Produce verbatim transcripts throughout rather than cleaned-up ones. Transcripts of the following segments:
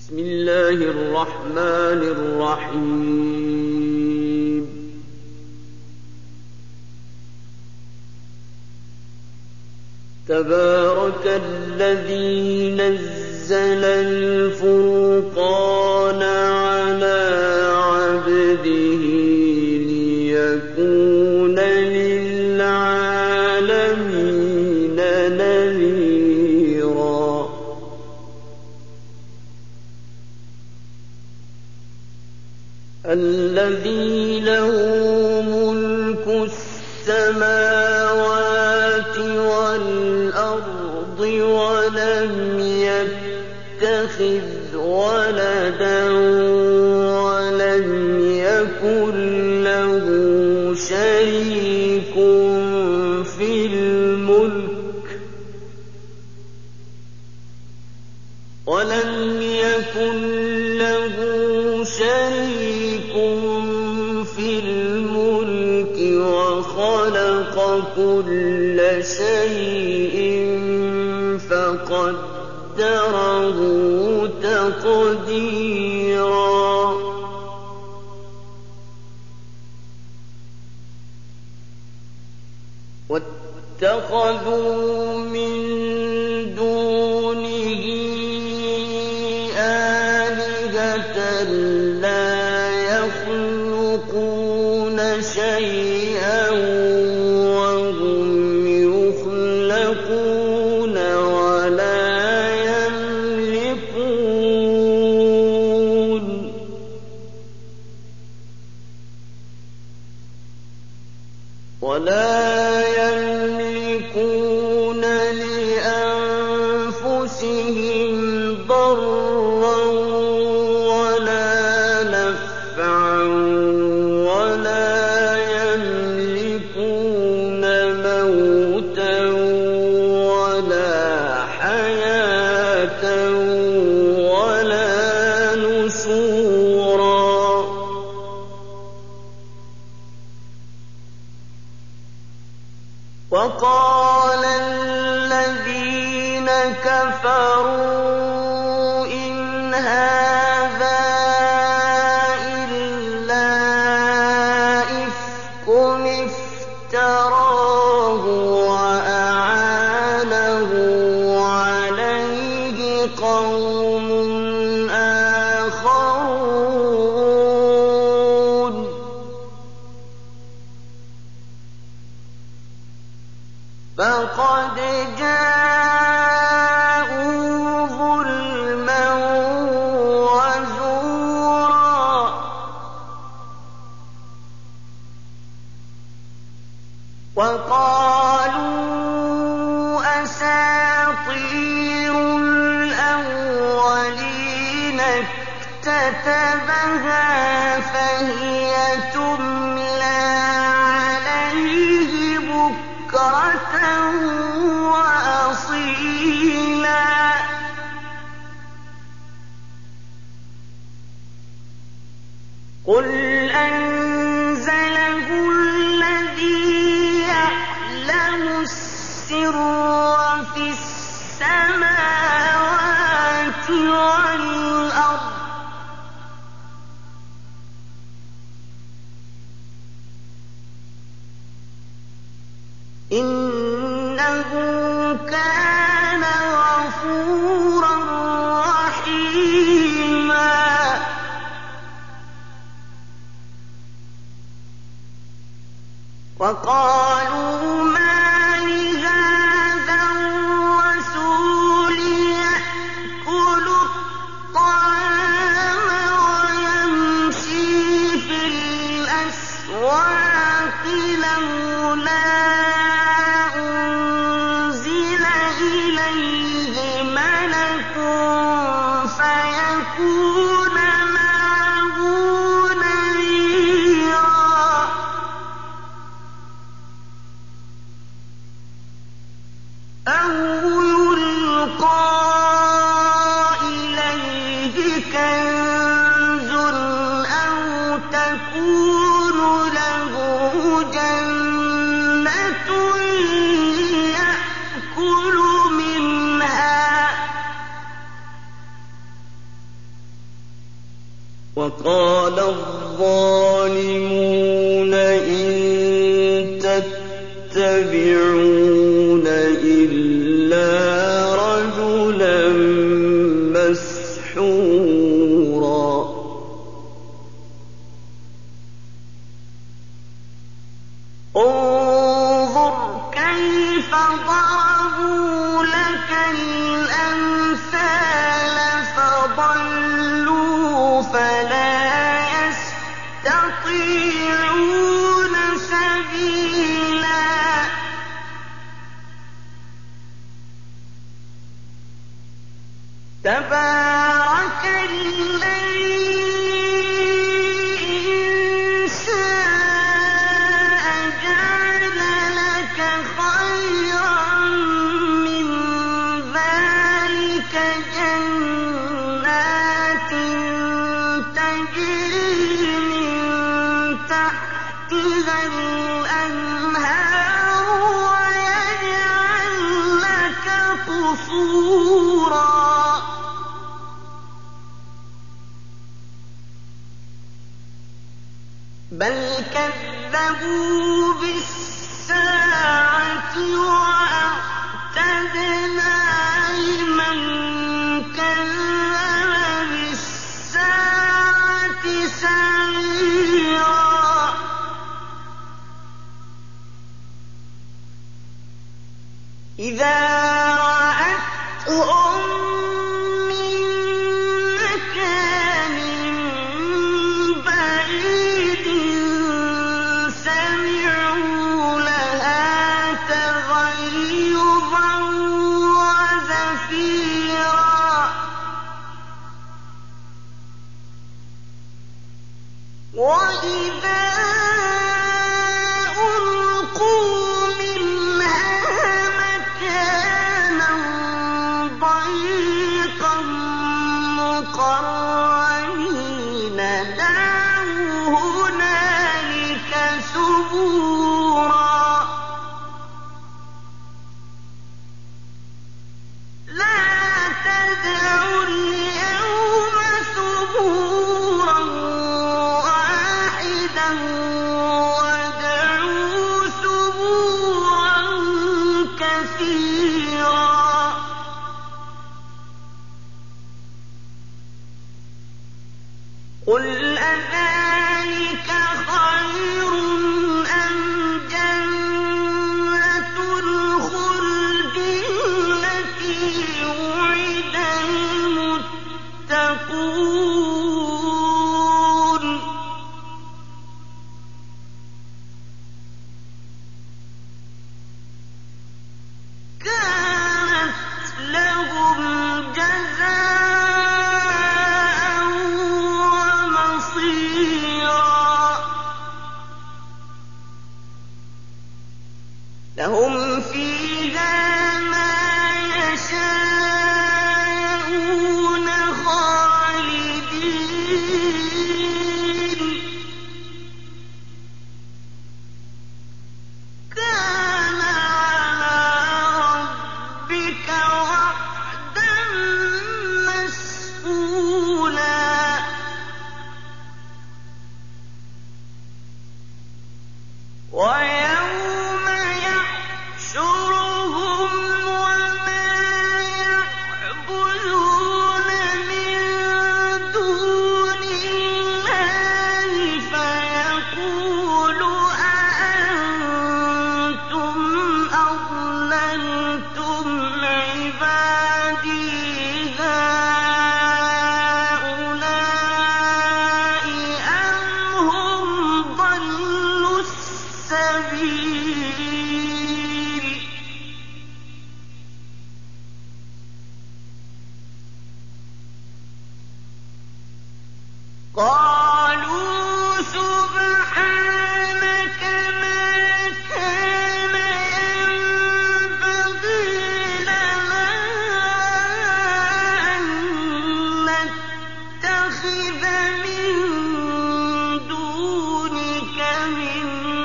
بسم الله الرحمن الرحيم. تبارك الذي نزل الفرقان على عبده ليكون للعالمين نذيرا. الذي له ملك السماوات والأرض ولم يتخذ ولدا ولم يكن له شريك في الملك ولم يكن له شريك في الملك وخلق كل شيء فقدره تقديرا. واتخذوا من دونه آلهة لا يخلقون شيئا وهم يخلقون ولا يملكون ولا يملكون لأنفسهم ضرا ولا نفعا ولا يملكون موتا ولا حياة ولا نشورا. وقال الذين كفروا إن هذا إلا إفك افتراه وأعانه عليه قوم آخرون. فقد جاءوا ظلما وزورا. وقالوا أساطير الأولين اكتتبها فهي تملى عليه بكرة وأصيلا. قل أنزله الذي يعلم السر في السماوات والأرض إنه كان غفورا رحيما. وقالوا ما لهذا الرسول يأكل الطعام ويمشي في الأسواق لولا أنزل إليه ملك فيكون معه نذيرا. أو يلقى إليه كنز أو تكون له جنة يأكل منها وقال الظالمون إن تتبعون إلا رجلا مسحورا انظر كيف ضربوا لك الأمثال فضلوا فلا يستطيعون سبيلا تبارك الذي إن شاء جعل لك خيرا من ذلك جنات تجري من تحتها الأنهار ويجعل لك قصورا بل كذبوا بالساعة وأعتدنا لمن كذب بالساعة سعيرا إذا رأتهم من مكان بعيد سمعوا لها تغيظا وزفيرا وإذا ألقوا منها مكانا ضيقا مقرنين دعوا هنالك ثبورا لا تدعوا اليوم ثبورا واحدا وادعوا ثبورا كثيرا قل أذلك خير أم جنة الخلد التي وعد المتقون كانت لهم جزاء ومصيرا لهم فيها ما يشاءون خالدين كان على ربك وعدا مسئولا ويوم يحشرهم وما يعبدون من دون الله فيقول أأنتم أضللتم عبادي هؤلاء أم هم ضلوا السبيل قالوا سبحانك ما كان ينبغي لنا أن نتخذ من دونك من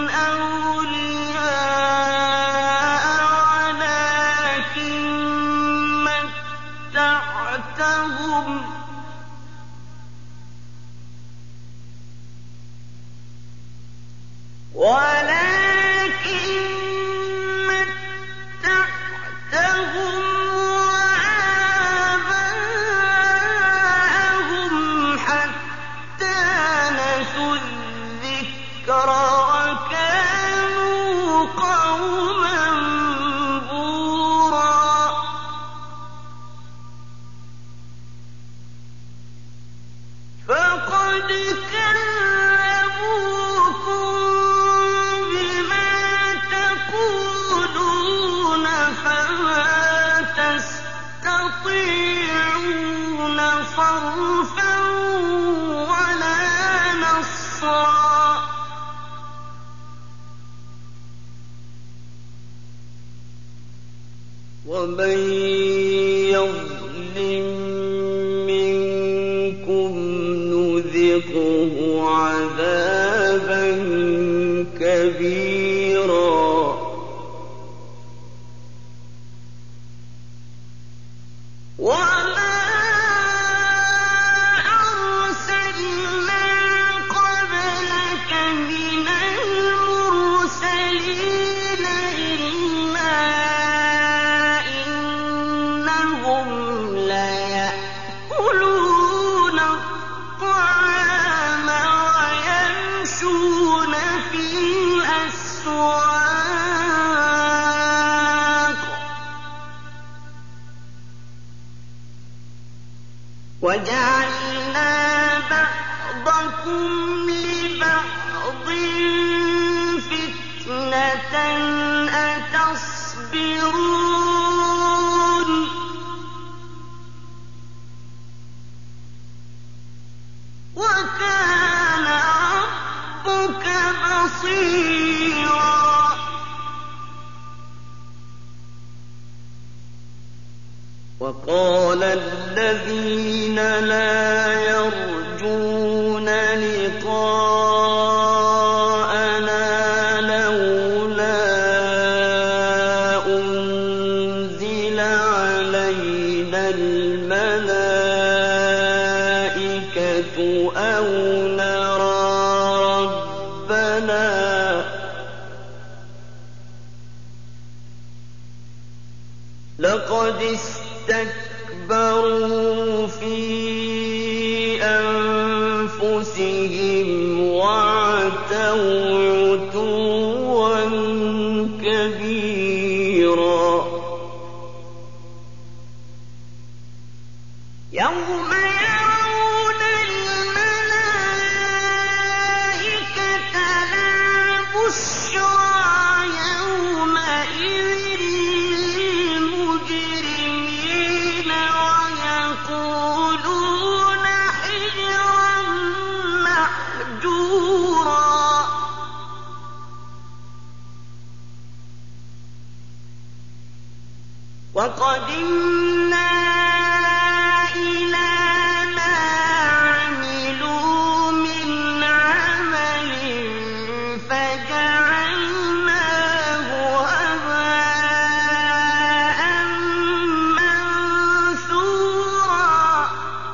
أولياء ولكن متعتهم ولكن متعتهم وآباءهم حتى نسوا الذكر وكانوا قوما بورا. فقد كذبوكم بما تقولون فما تستطيعون صرفا ولا نصرا. ومن يظلم منكم نذقه عذابا كبيرا. وما أرسلنا قبلك من المرسلين إلا إنهم ليأكلون الطعام ويمشون في الأسواق وجعلنا بعضكم لبعض فتنة أتصبرون وكان ربك بصيرا. وقال الذين لا يرجون لقاءنا لولا أنزل علينا الملائكة أو نرى ربنا لقد استكبروا في أنفسهم وعتوا عتوا كبيرا. يوم يرون الملائكة لا بشرى يومئذ للمجرمين ويقولون حجرا محجورا. وقدمنا إلى ما عملوا من عمل فجعلناه هباء منثورا.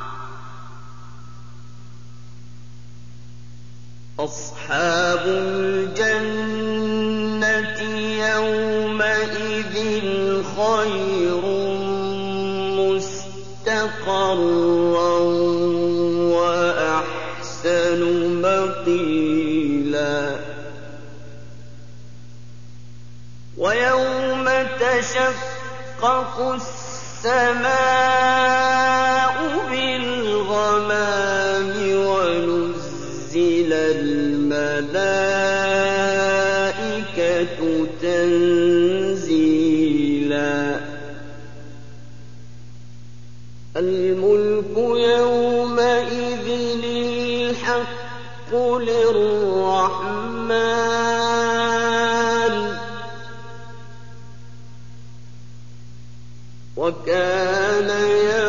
أصحاب الجنة يومئذ خير مستقرا وأحسن مقيلا. ويوم تشقق السماء بالغمام ونزل الملائكة تنزيلا. الملك يومئذ الحق للرحمن وكان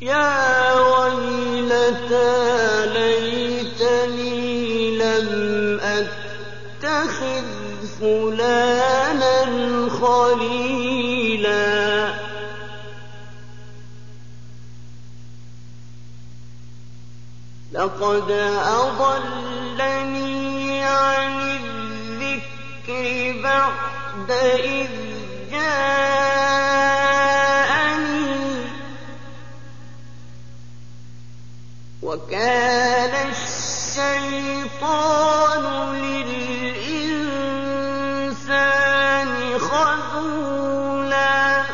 يا ويلتى ليتني لم أتخذ فلانا خليلا لقد أضلني عن الذكر بعد إذ جاءني وكان الشيطان للإنسان خذولا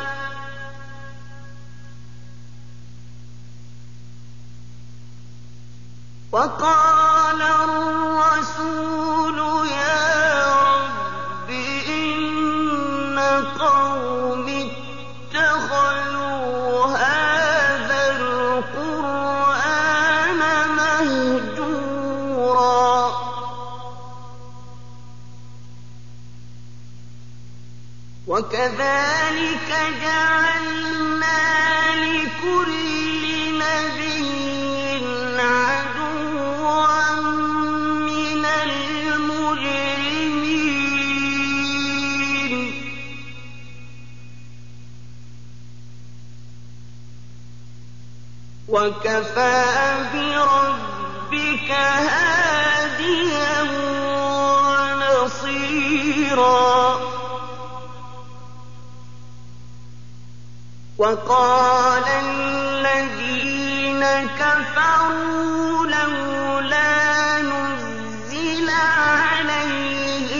وقال الرسول يا رب إن قومي اتخذوا هذا القرآن مهجورا وكذلك جعلنا لكل نبي عدوا من المجرمين وكفى بربك هاديا ونصيرا وقال الذين كفروا لولا نزل عليه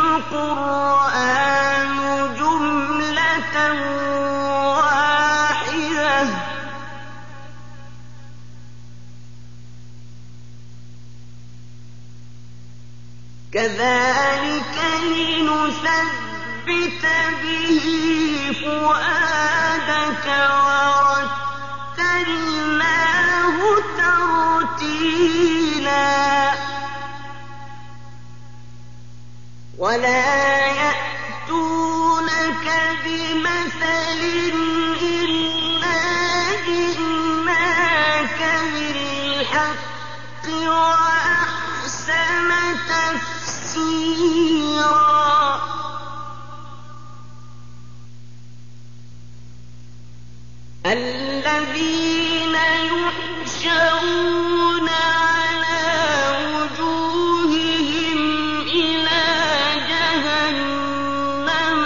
القرآن جملة واحدة كذلك لنثبت به فؤادك ورتلناه ترتيلا ولا يأتونك بمثل إلا جئناك بالحق وأحسن تفسيرا الذين يحشرون على وجوههم إلى جهنم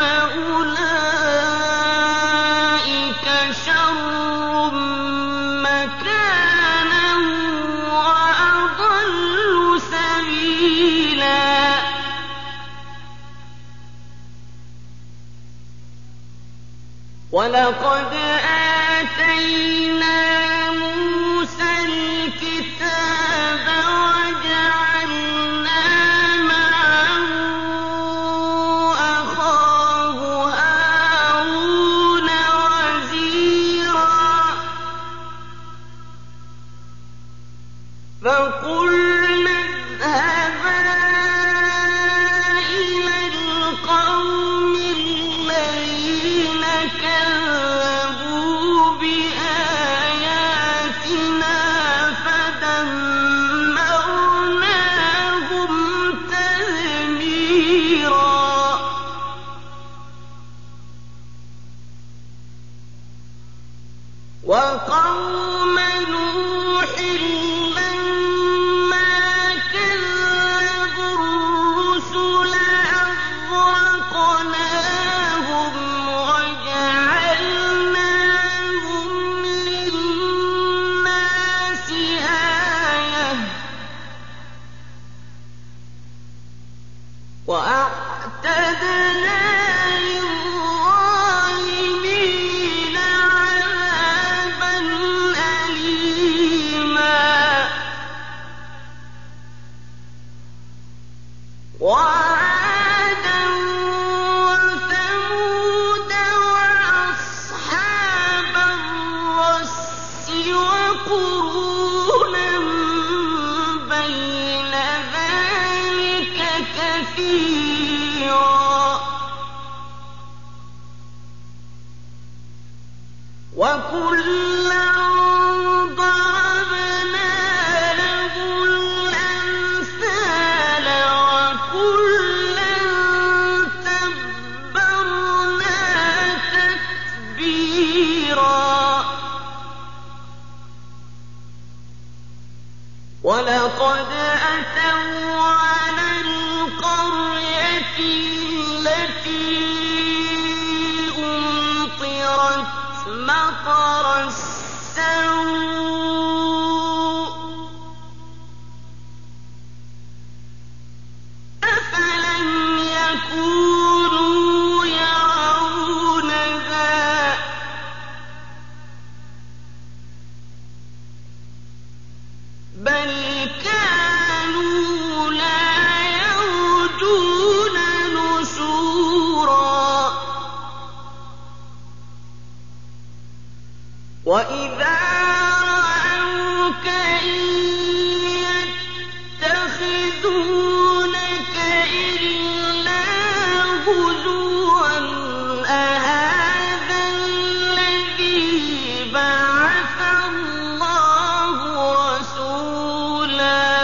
أولئك شر مكانا وأضل سبيلا ولقد آتينا موسى الكتاب وجعلنا معه أخاه هارون وزيرا فقلنا اذهبا إلى القوم الذين كذبوا بآياتنا فدمرناهم تدميرا وقوم نوح لما كذبوا الرسل أغرقناهم وجعلناهم للناس آية وأعتدنا للظالمين عذابا أليما وعادا وثمود وأصحاب الرس وقرونا بين ذلك كثيرا وكلا يسيرا ولقد أتوا على القرية التي أمطرت مطر السوء أفلم يكونوا يرونها بل كانوا لا يرجون نشورا وإذا رأوك إن يتخذونك إلا هزوا أهذا الذي بعث الله رسولا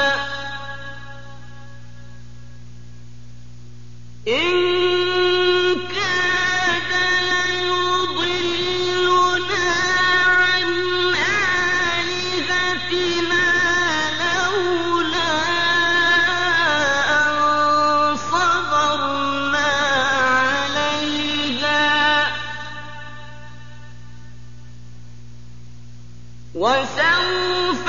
إن كاد ليضلنا عن آلهتنا لولا أن صبرنا عليها وسوف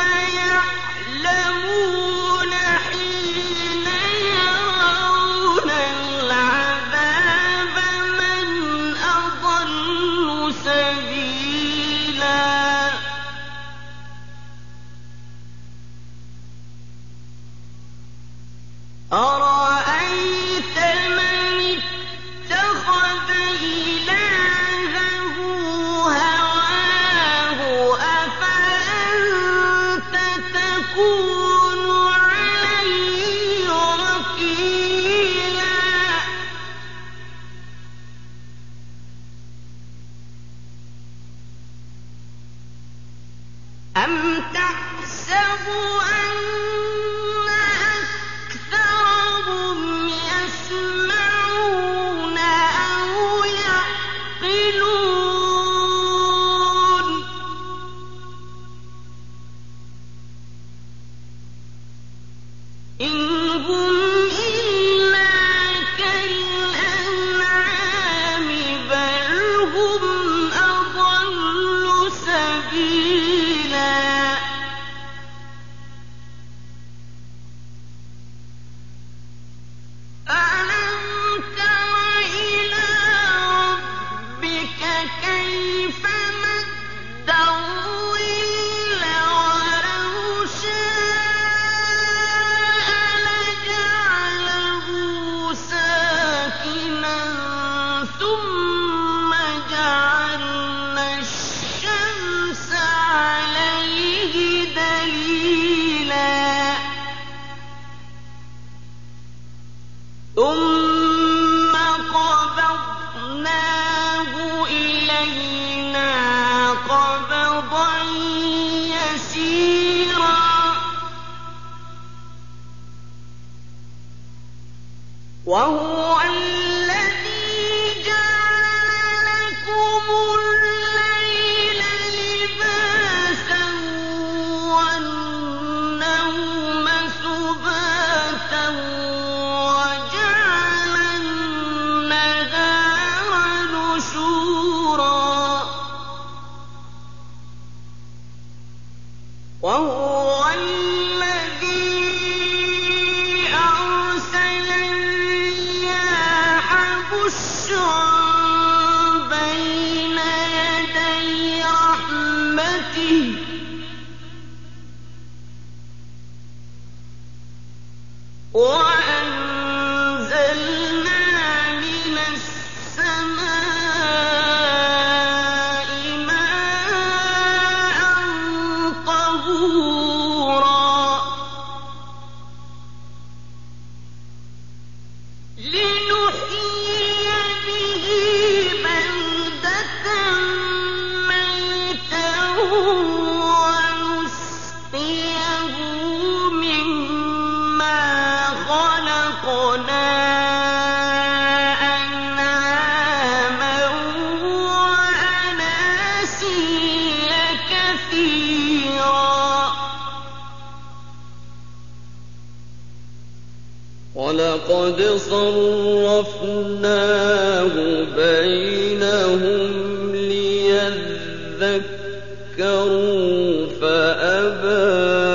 يعلمون حين يرون العذاب من أضل سبيلا أرأيت من اتخذ إلهه هواه أفأنت تكون عليه وكيلا أم تحسب أن أكثرهم يسمعون أو يعقلون إن هم إلا كالأنعام بل هم أضل سبيلا ألم تر إلى ربك كيف مد الظل ولو شاء لجعله ساكنا ثم جعلنا الشمس عليه دليلا ثم قبضناه إلينا قبضا يسيرا وهو الذي جعل لكم الليل لباسا والنوم سباتا وجعل النهار نشورا وهو الذي أرسل الرياح بشرا بين يدي رحمته وأنزلنا من السماء ماء طهورا لنحيي به بلدة ميتا وَلَقَدْ صَرَّفْنَاهُ بَيْنَهُمْ لِيَذَّكَّرُوا فَأَبَىٰ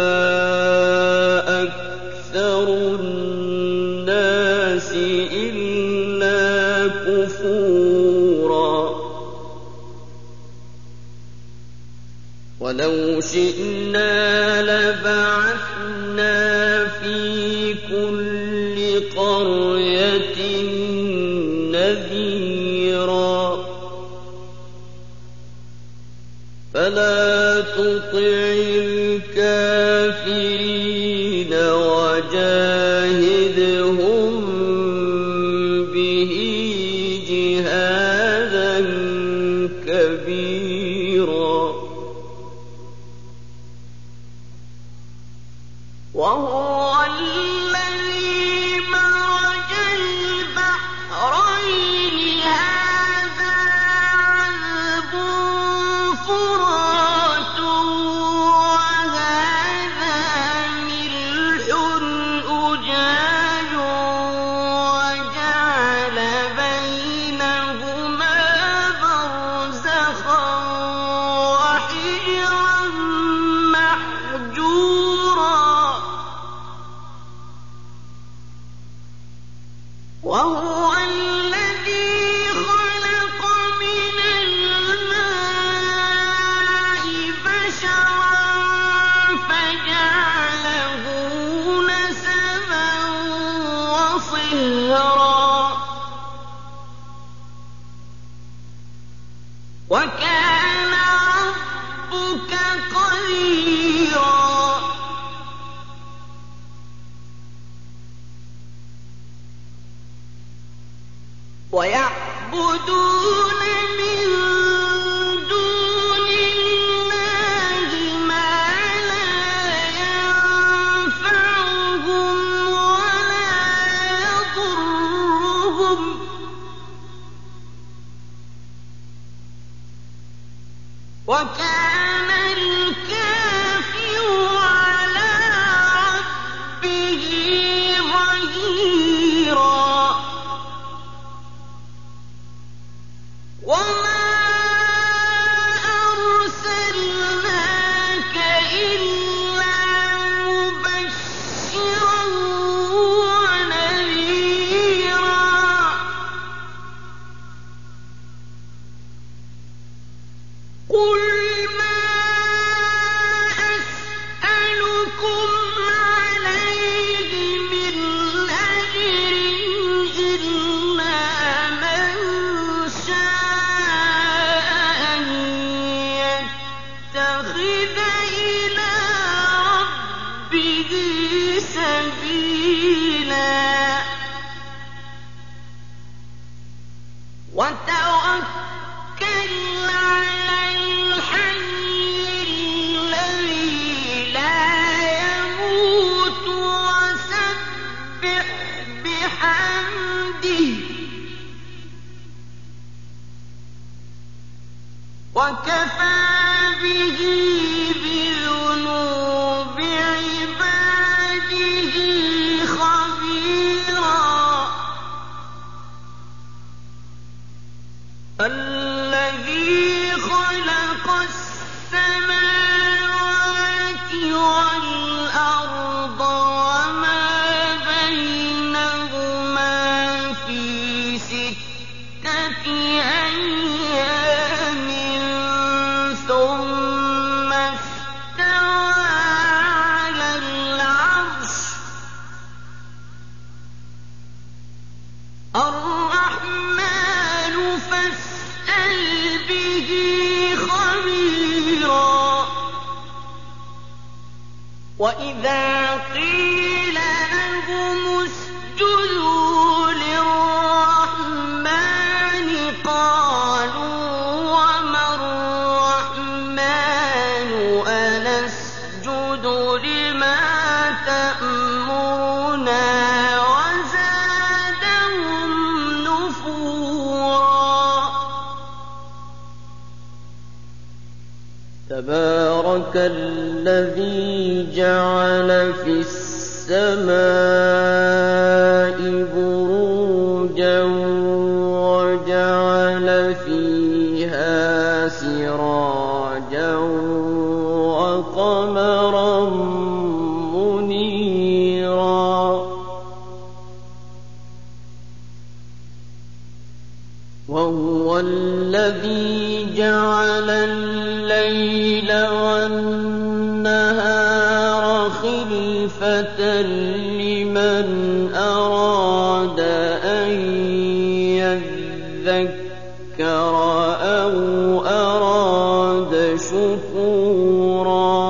أَكْثَرُ النَّاسِ إِلَّا كُفُورًا وَلَوْ شِئْنَا لَبَعَثْنَا فِي كُلِّ قَرْيَةٍ نَذِيرًا فَلَا تُطِعِ الْكَافِرِينَ وَجَاهِدْهُم بِهِ جِهَادًا كَبِيرًا وَهُوَ الَّذِي مَرَجَ الْبَحْرَيْنِ هَٰذَا عَذْبٌ فُرَاتٌ وَهَٰذَا مِلْحٌ أُجَاجٌ وَجَعَلَ بَيْنَهُمَا بَرْزَخًا وَحِجْرًا مَّحْجُورًا وَهُوَ الَّذِي خَلَقَ مِنَ الْمَاءِ بَشَرًا فَجَعَلَهُ نَسَبًا وَصِهْرًا ۗ وَكَانَ رَبُّكَ قَدِيرًا وَيَعْبُدُونَ مِن دُونِ اللَّهِ مَا لَا يَنفَعُهُمْ وَلَا يَضُرُّهُمْ ۗ وَكَانَ الْكَافِرُ عَلَىٰ رَبِّهِ ظَهِيرًا وَمَا أَرْسَلْنَاكَ إِلَّا مُبَشِّرًا وَنَذِيرًا قُلْ مَا أَسْأَلُكُمْ عَلَيْهِ مِنْ أَجْرٍ إِلَّا مَن شَاءَ أَن يَتَّخِذَ إِلَىٰ رَبِّهِ سَبِيلًا وَتَوَكَّلْ عَلَى الْحَيِّ الَّذِي لَا يَمُوتُ وَسَبِّحْ بِحَمْدِهِ ۚ وَكَفَىٰ بِهِ بِذُنُوبِ عِبَادِهِ خَبِيرًا الَّذِي خَلَقَ السَّمَاوَاتِ وَالْأَرْضَ وَمَا بَيْنَهُمَا فِي سِتَّةِ أَيَّامٍ ثُمَّ اسْتَوَىٰ عَلَى الْعَرْشِ ۚ الرَّحْمَٰنُ فَاسْأَلْ بِهِ خَبِيرًا وَإِذَا قِيلَ لَهُمُ اسْجُدُوا لِلرَّحْمَٰنِ قَالُوا وَمَا الرَّحْمَٰنُ أَنَسْجُدُ لِمَا تَأْمُرُنَا وَزَادَهُمْ نُفُورًا تَبَارَكَ الَّذِي جَعَلَ فِي السَّمَاءِ بُرُوجًا وَجَعَلَ فِيهَا سِرَاجًا وَقَمَرًا مُّنِيرًا وَهُوَ الَّذِي جَعَلَ اللَّيْلَ وَالنَّهَارَ خِلْفَةً لِّمَنْ أَرَادَ أَن يَذَّكَّرَ أَوْ أَرَادَ شُكُورًا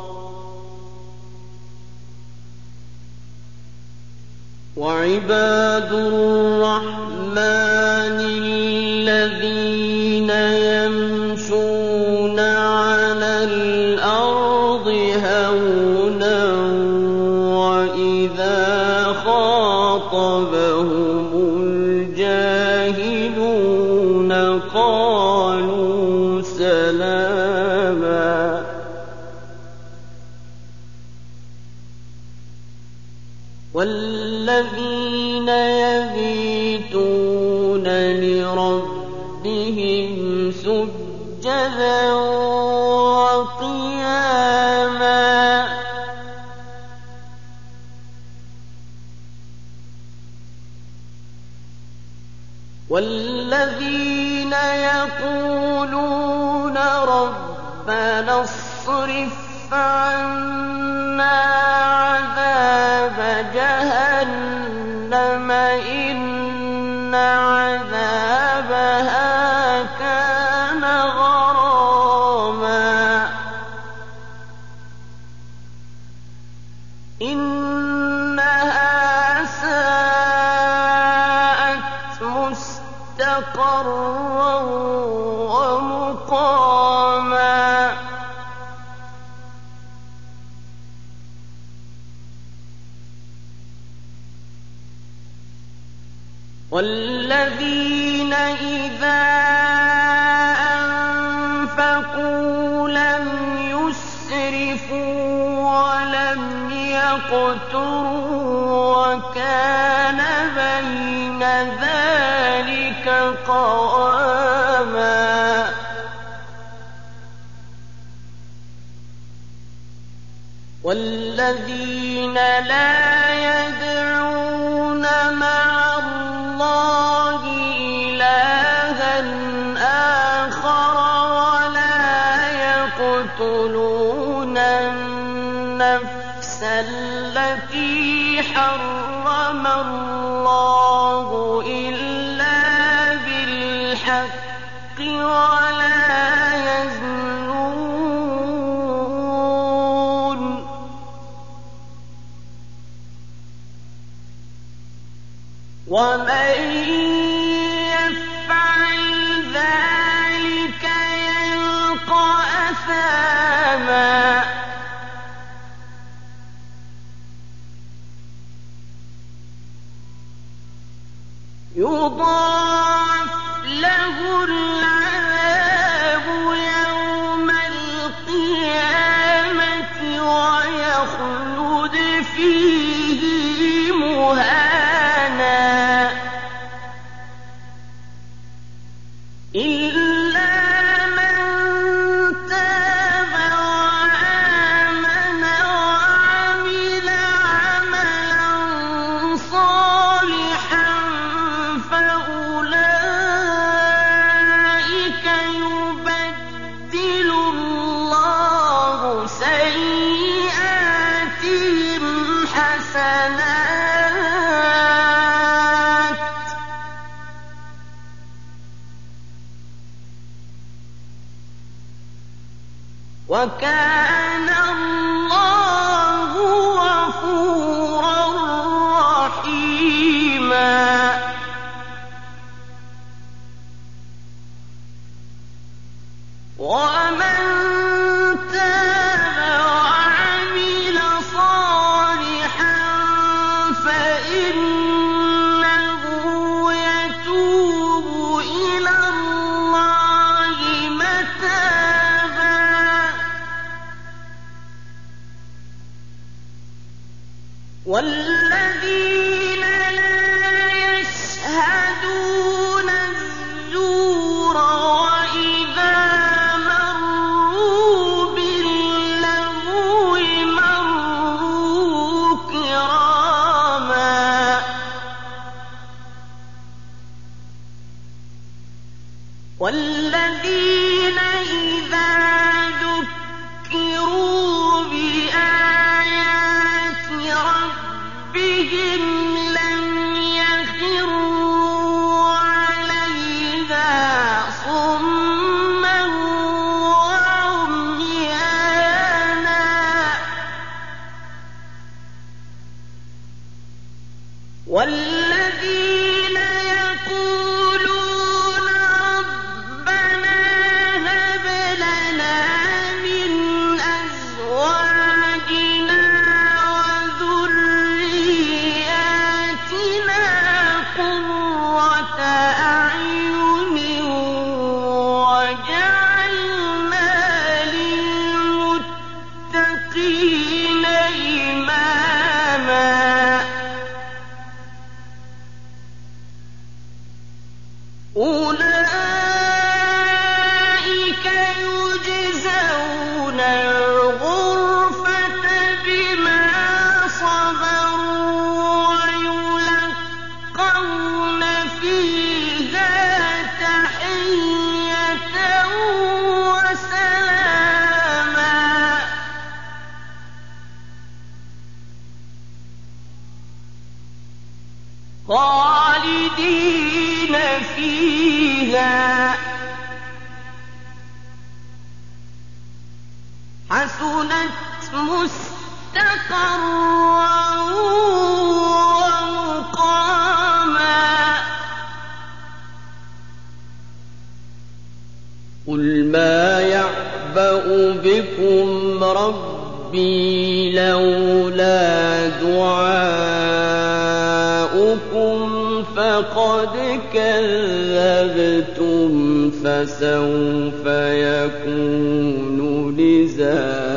وَعِبَادُ الرَّحْمَٰنِ الَّذِينَ يَمْشُونَ عَلَى الْأَرْضِ هَوْنًا وَإِذَا خَاطَبَهُمُ الْجَاهِلُونَ قَالُوا سَلَامًا وَالَّذِينَ يَبِيتُونَ لِرَبِّهِمْ سُجَّدًا وَقِيَامًا وَالَّذِينَ يَقُولُونَ رَبَّنَا اصْرِفْ عَنَّا عَذَابَ جَهَنَّمَ إِنَّ عَذَابَهَا كَانَ غَرَامًا إِنَّهَا سَاءَتْ مُسْتَقَرًّا وَمُقَامًا وَالَّذِينَ إِذَا أَنفَقُوا لَمْ يُسْرِفُوا وَلَمْ يَقْتُرُوا وَكَانَ بَيْنَ ذَٰلِكَ قَوَامًا وَالَّذِينَ لَا يَدْعُونَ مَعَ اللَّهِ إِلَٰهًا آخَرَ وَلَا يَقْتُلُونَ النَّفْسَ الَّتِي حَرَّمَ اللَّهُ إِلَّا بِالْحَقِّ وَلَا يَزْنُونَ وَمَن يَفْعَلْ ذَٰلِكَ يَلْقَ أَثَامًا يُضَاعَفْ لَهُ الْعَذَابُ يَوْمَ الْقِيَامَةِ وَيَخْلُدْ فِيهِ مُهَانًا إِلَّا مَن تَابَ وَآمَنَ وَعَمِلَ عَمَلًا صَالِحًا فَأُولَٰئِكَ يُبَدِّلُ اللَّهُ سَيِّئَاتِهِمْ حَسَنَاتٍ وَكَانَ اللَّهُ غَفُورًا رَّحِيمًا وَمَن تَابَ وَعَمِلَ صَالِحًا فَإِنَّهُ يَتُوبُ إِلَى اللَّهِ مَتَابًا وَالَّذِينَ لَا يَشْهَدُونَ الزُّورَ وَإِذَا مَرُّوا بِاللَّغْوِ مَرُّوا كِرَامًا وَالَّذِينَ إِذَا ذُكِّرُوا بِآيَاتِ رَبِّهِمْ لَمْ يَخِرُّوا عَلَيْهَا صُمًّا وَعُمْيَانًا وَالَّذِينَ يَقُولُونَ رَبَّنَا هَبْ لَنَا مِنْ أَزْوَاجِنَا وَذُرِّيَّاتِنَا قُرَّةَ أَعْيُنٍ وَاجْعَلْنَا لِلْمُتَّقِينَ إِمَامًا أُولَٰئِكَ يُجْزَوْنَ الْغُرْفَةَ بِمَا صَبَرُوا وَيُلَقَّوْنَ فِيهَا تَحِيَّةً وَسَلَامًا خَالِدِينَ فِيهَا حَسُنَتْ مُسْتَقَرًّا وَمُقَامًا قُلْ مَا يَعْبَأُ بِكُمْ رَبِّي لَوْلَا دُعَاؤُكُمْ فَقَدْ كَذَّبْتُمْ فَسَوْفَ يَكُونُ لِزَامًا